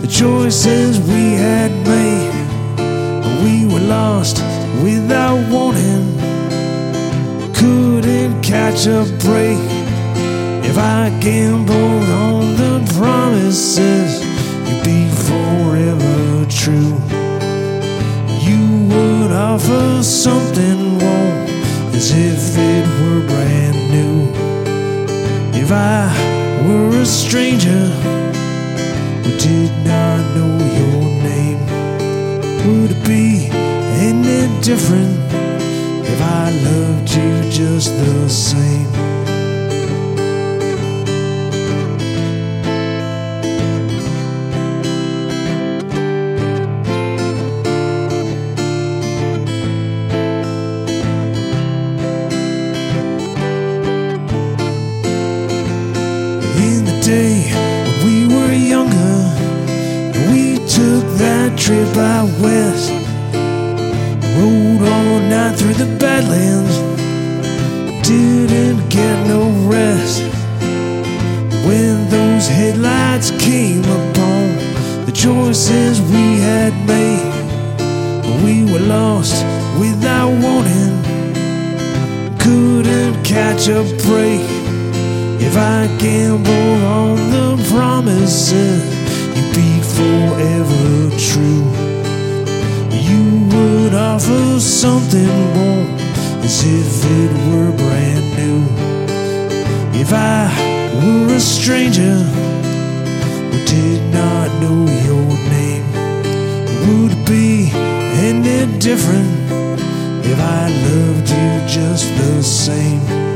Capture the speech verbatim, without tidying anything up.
the choices we had made. We were lost without warning, couldn't catch a break. If I gambled on the promises, you'd be forever true. You would offer something warm as if it were brand new. If I were a stranger who did not know your name, would it be any different if I loved you just the same? In the day when we were younger, we took that trip out west, rode all night through the Badlands, didn't get no rest. When those headlights came upon the choices we had made, we were lost without warning, couldn't catch a break. If I gambled on the promises, you'd be forever true. You would offer something warm as if it were brand new. If I were a stranger who did not know your name, would it be any different if I loved you just the same?